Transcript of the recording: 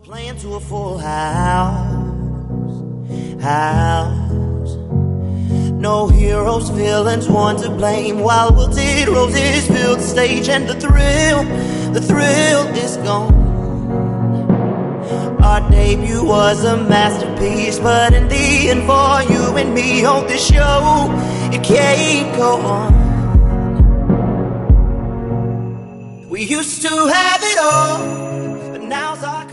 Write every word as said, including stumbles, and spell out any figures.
Playing to a full house, house. No heroes, villains, one to blame. While wilted roses fill the stage, and the thrill, the thrill is gone. Our debut was a masterpiece, but in the end, for you and me on this show, it can't go on. We used to have it all, but now's our